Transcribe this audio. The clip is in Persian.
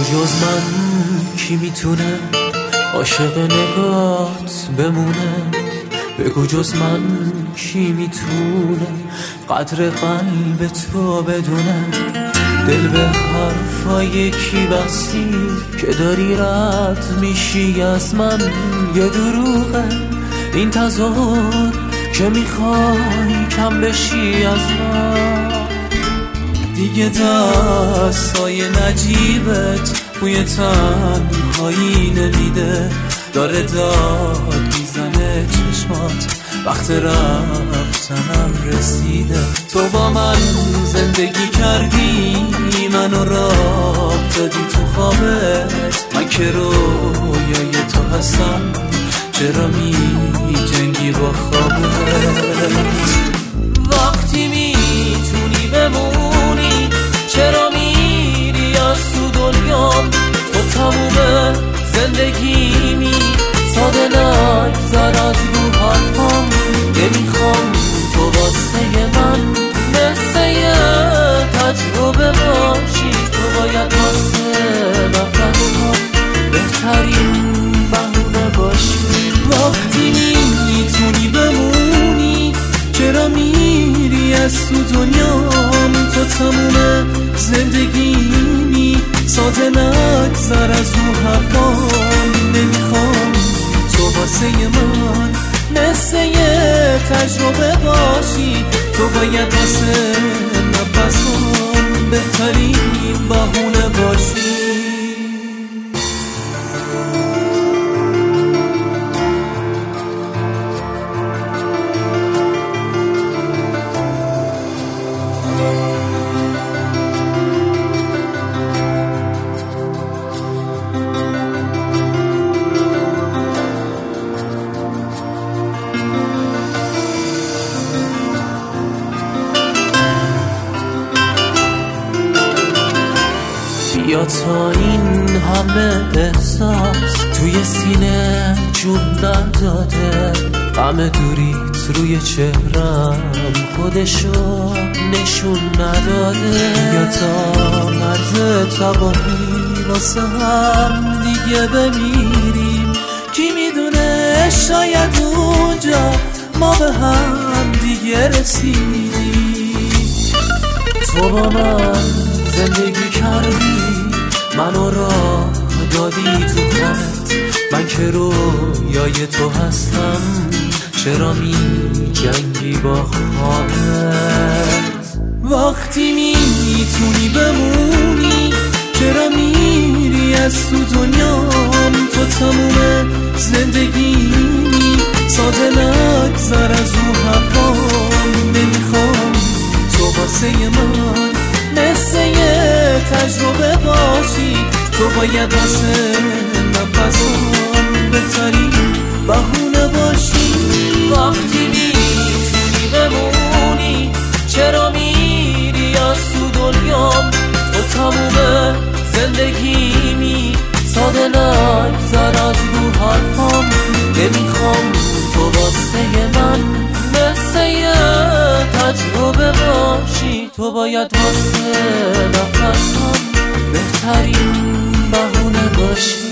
جز من کی میتونه عاشق نگات بمونه؟ بگو جز من کی میتونه قدر قلب تو بدونه؟ دل به حرفای کی بستی که داری رد میشی از من؟ یه دروغه این تظاهر که میخوای کم بشی از من. دیگه دستای نجیبت بوی تنهایی نمیده، داره داد میزنه چشمات وقت رفتنم رسیده. تو با من زندگی کردی منو راه دادی تو خوابت، من که رویای تو هستم چرا می جنگی با خوابت؟ وقتی میتونی بمونی چرا میری از تو دنیام؟ تو تموم زندگیمی ساده نگذر از رو حرفام. نمیخوام تو واسه من مثل یه تجربه باشی، تو باید واسه نفسم بهترین بهونه باشی. وقتی میتونی بمونی چرا میری از تو دنیام؟ تو تموم زندگیمی ساده نگذر از رو حرفام. نمیخوام تو واسه من مثل یه تجربه باشی، تو باید واسه نفسم بهترین بهونه باشی. یا تا این همه احساس توی سینه جون نداده، غم دوریت روی چهرم خودشو نشون نداده. یا تا مرز تباهی واسه هم دیگه بمیریم، کی میدونه شاید اونجا ما به هم دیگه رسیدیم. تو با من زندگی کردی منو راه دادی تو خوابت، من که رویای تو هستم چرا می جنگی با خوابت؟ وقتی میتونی بمونی چرا میری از تو دنیام؟ تو تموم زندگیمی ساده نگذر از رو حرفام. نمیخوام تو واسه من مثل یه تجربه باشی، تو باید واسه نفسم بهترین بهونه باشی. وقتی میتونی بمونی چرا میری از تو دنیام؟ تو تموم زندگیمی ساده نگذر از رو حرفام. نمیخوام تو واسه من مثل یه تجربه باشی، تو باید واسه نفسم بهترین بهونه باشی.